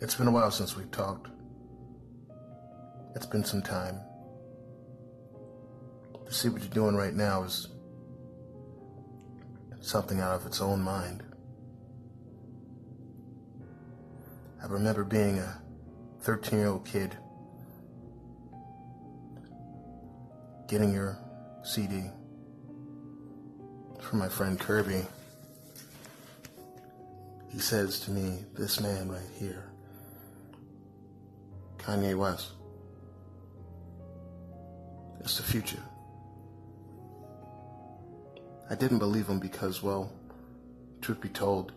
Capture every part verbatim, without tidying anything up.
It's been a while since we've talked. It's been some time. To see what you're doing right now is something out of its own mind. I remember being a thirteen-year-old kid, getting your C D from my friend Kirby. He says to me, this man right here, Kanye West, it's the future. I didn't believe him because, well, truth be told,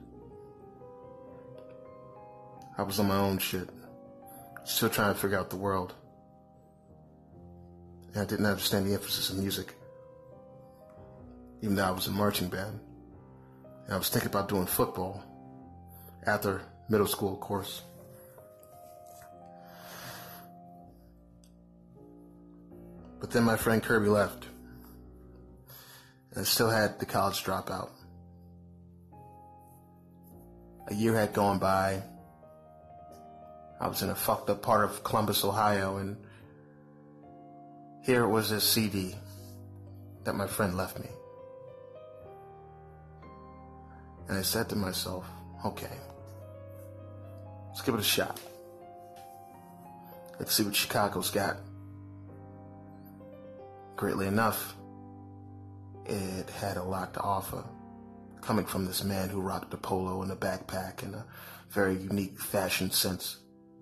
I was on my own shit, still trying to figure out the world. And I didn't understand the emphasis of music, even though I was in marching band. And I was thinking about doing football after middle school, of course. But then my friend Kirby left, and I still had the college dropout. A year had gone by. I was in a fucked up part of Columbus, Ohio, and here was this C D that my friend left me. And I said to myself, okay, let's give it a shot. Let's see what Chicago's got. Greatly enough, it had a lot to offer, coming from this man who rocked a polo and a backpack in a very unique fashion sense.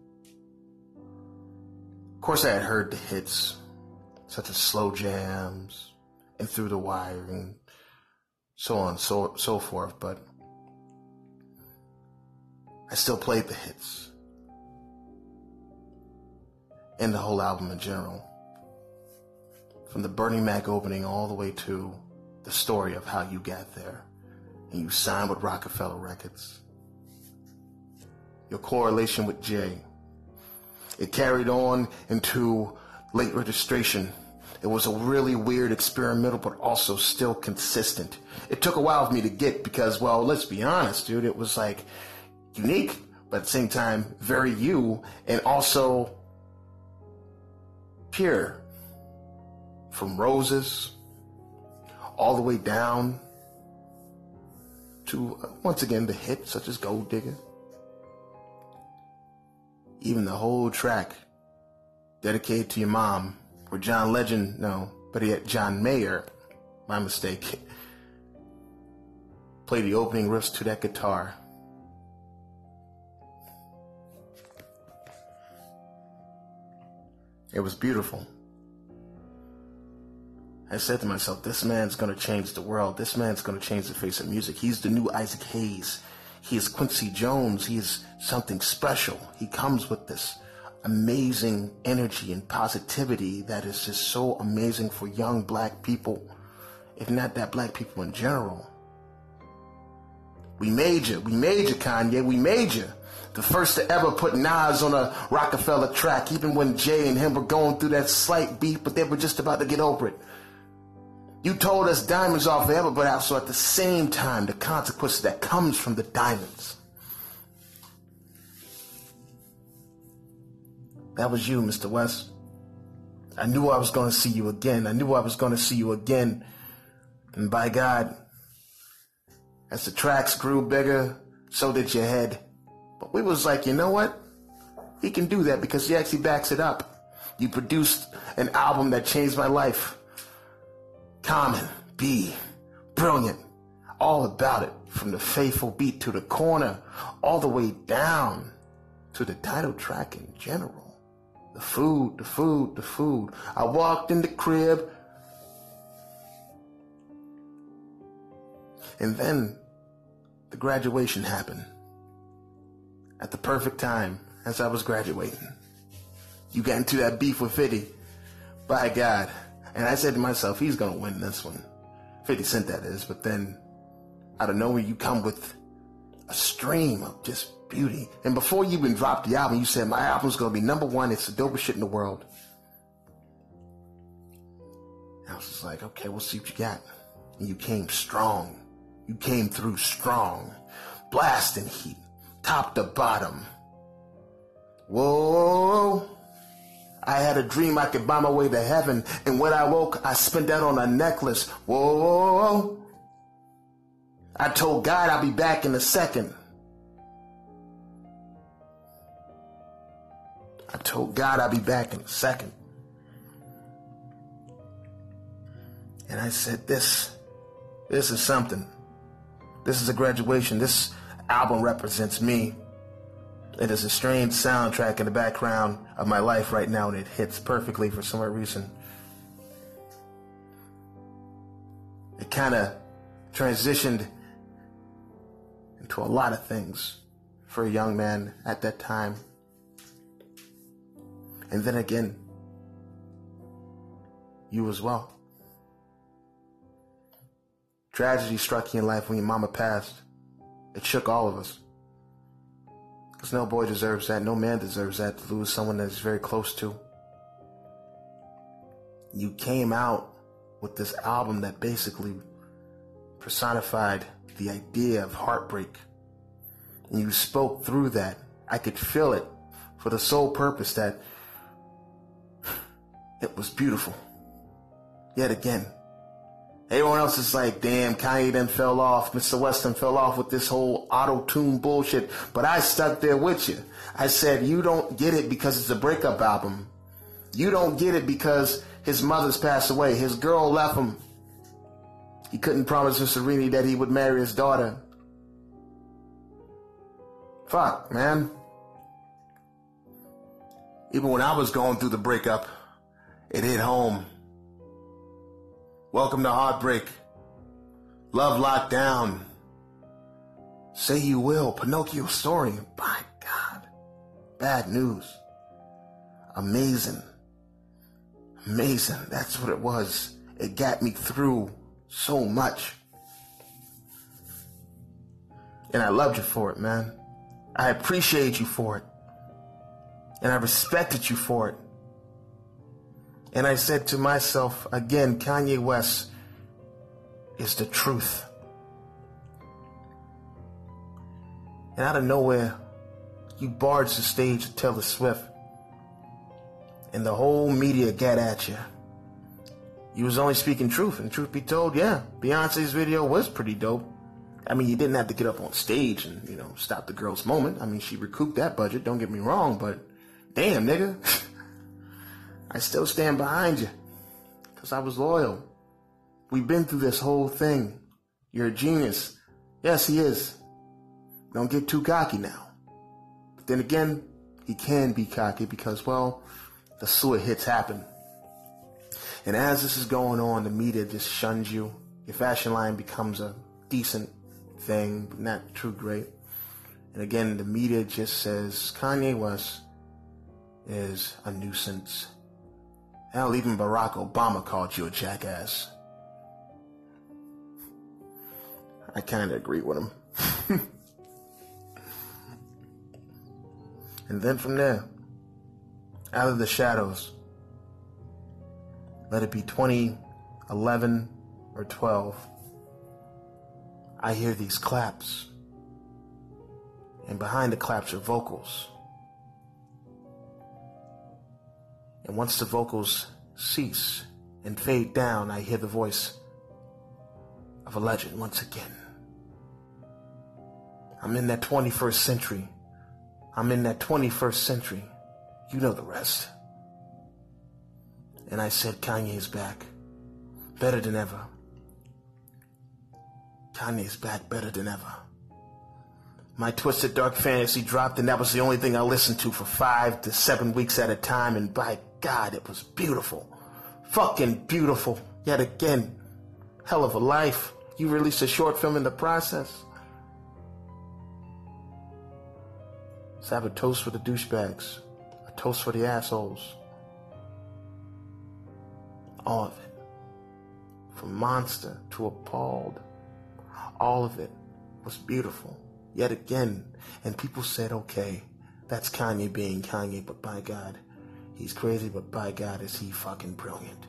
Of course, I had heard the hits, such as Slow Jams and Through the Wire and so on and so, so forth, but I still played the hits and the whole album in general, from the Bernie Mac opening all the way to the story of how you got there and you signed with Rockefeller Records. Your correlation with Jay, it carried on into late registration. It was a really weird experimental, but also still consistent. It took a while for me to get because, well, let's be honest, dude, it was like unique, but at the same time, very you, and also pure. From Roses all the way down to, uh, once again, the hits such as Gold Digger. Even the whole track dedicated to your mom, where John Legend, no, but he had John Mayer, my mistake, played the opening riffs to that guitar. It was beautiful. I said to myself, this man's going to change the world. This man's going to change the face of music. He's the new Isaac Hayes. He is Quincy Jones. He is something special. He comes with this amazing energy and positivity that is just so amazing for young black people, if not that black people in general. We made you. We made you, Kanye. We made you. The first to ever put Nas on a Rockefeller track, even when Jay and him were going through that slight beef, but they were just about to get over it. You told us diamonds are forever, but also at the same time, the consequences that comes from the diamonds. That was you, Mister West. I knew I was going to see you again. I knew I was going to see you again. And by God, as the tracks grew bigger, so did your head. But we was like, you know what? He can do that because he actually backs it up. You produced an album that changed my life. Common, B, brilliant, all about it, from the faithful beat to the corner, all the way down to the title track in general. The food, the food, the food. I walked in the crib, and then the graduation happened. At the perfect time, as I was graduating. You got into that beef with fifty. By God. And I said to myself, he's going to win this one. fifty Cent, that is. But then, out of nowhere, you come with a stream of just beauty. And before you even dropped the album, you said, my album's going to be number one. It's the dopest shit in the world. And I was just like, okay, we'll see what you got. And you came strong. You came through strong. Blasting heat. Top to bottom. Whoa. I had a dream I could buy my way to heaven, and when I woke, I spent that on a necklace. Whoa. I told God I'll be back in a second. I told God I'll be back in a second. And I said, this, this is something. This is a graduation. This album represents me. It is a strange soundtrack in the background of my life right now, and it hits perfectly for some reason. It kind of transitioned into a lot of things for a young man at that time. And then again, you as well. Tragedy struck you in life when your mama passed. It shook all of us. Because no boy deserves that. No man deserves that, to lose someone that is very close to. You came out with this album that basically personified the idea of heartbreak. And you spoke through that. I could feel it for the sole purpose that it was beautiful. Yet again. Everyone else is like, damn, Kanye then fell off. Mister Weston fell off with this whole auto-tune bullshit. But I stuck there with you. I said, you don't get it because it's a breakup album. You don't get it because his mother's passed away. His girl left him. He couldn't promise Mister Rini that he would marry his daughter. Fuck, man. Even when I was going through the breakup, it hit home. Welcome to Heartbreak. Love Locked Down. Say You Will. Pinocchio Story. By God. Bad News. Amazing. Amazing. That's what it was. It got me through so much. And I loved you for it, man. I appreciate you for it. And I respected you for it. And I said to myself, again, Kanye West is the truth. And out of nowhere, you barged the stage to Taylor Swift. And the whole media got at you. You was only speaking truth. And truth be told, yeah, Beyonce's video was pretty dope. I mean, you didn't have to get up on stage and, you know, stop the girl's moment. I mean, she recouped that budget, don't get me wrong, but damn, nigga. I still stand behind you because I was loyal. We've been through this whole thing. You're a genius. Yes, he is. Don't get too cocky now. But then again, he can be cocky because, well, the sewer hits happen. And as this is going on, the media just shuns you. Your fashion line becomes a decent thing, but not too great. And again, the media just says Kanye West is a nuisance. Hell, even Barack Obama called you a jackass. I kind of agree with him. And then from there, out of the shadows, let it be twenty eleven or twelve, I hear these claps. And behind the claps are vocals. And once the vocals cease and fade down, I hear the voice of a legend once again. I'm in that twenty-first century. I'm in that twenty-first century. You know the rest. And I said, Kanye's back. Better than ever. Kanye's back better than ever. My Twisted Dark Fantasy dropped, and that was the only thing I listened to for five to seven weeks at a time, and by God, it was beautiful. Fucking beautiful. Yet again, hell of a life. You released a short film in the process. Let's have a toast for the douchebags. A toast for the assholes. All of it. From monster to appalled. All of it was beautiful. Yet again. And people said, okay, that's Kanye being Kanye, but by God, he's crazy, but by God, is he fucking brilliant.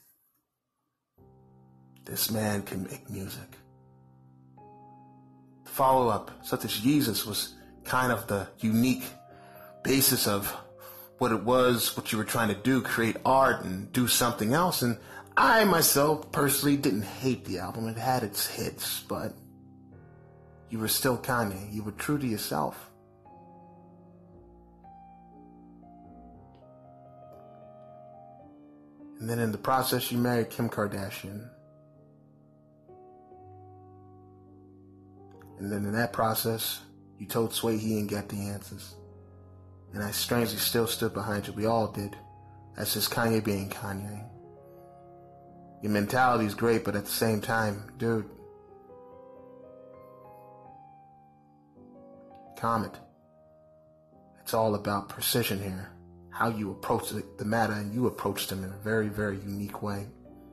This man can make music. The follow-up, such as Jesus, was kind of the unique basis of what it was, what you were trying to do, create art and do something else. And I myself personally didn't hate the album. It had its hits, but you were still Kanye. You were true to yourself. And then in the process, you married Kim Kardashian. And then in that process, you told Sway he didn't get the answers. And I strangely still stood behind you. We all did. That's just Kanye being Kanye. Your mentality is great, but at the same time, dude, calm it. It's all about precision here. How you approach the matter, and you approached them in a very, very unique way.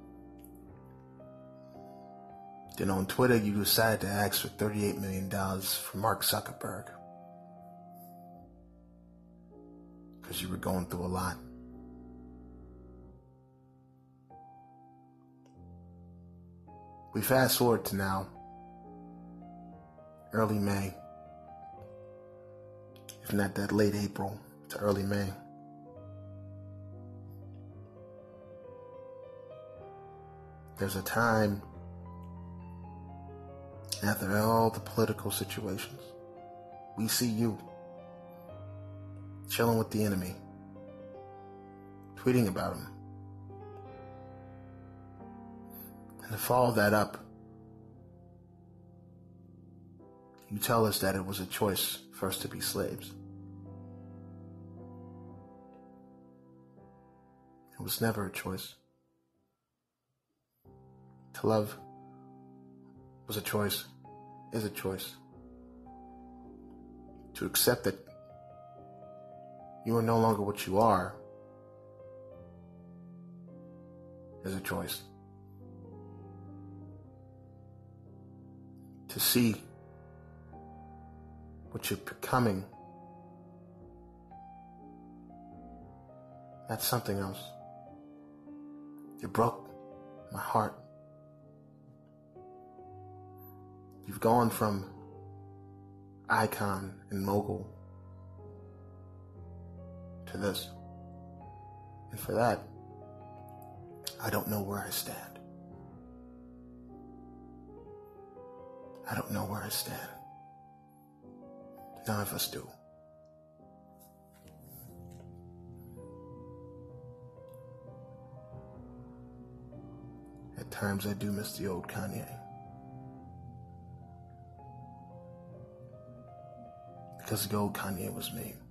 Then on Twitter, you decided to ask for thirty-eight million dollars from Mark Zuckerberg. Because you were going through a lot. We fast forward to now, early May. If not that late April to early May. There's a time, after all the political situations, we see you chilling with the enemy, tweeting about him. And to follow that up, you tell us that it was a choice for us to be slaves. It was never a choice. To love was a choice, is a choice. To accept that you are no longer what you are is a choice. To see what you're becoming, that's something else. You broke my heart. You've gone from icon and mogul to this. And for that, I don't know where I stand. I don't know where I stand. None of us do. At times I do miss the old Kanye. Because the old Kanye was me.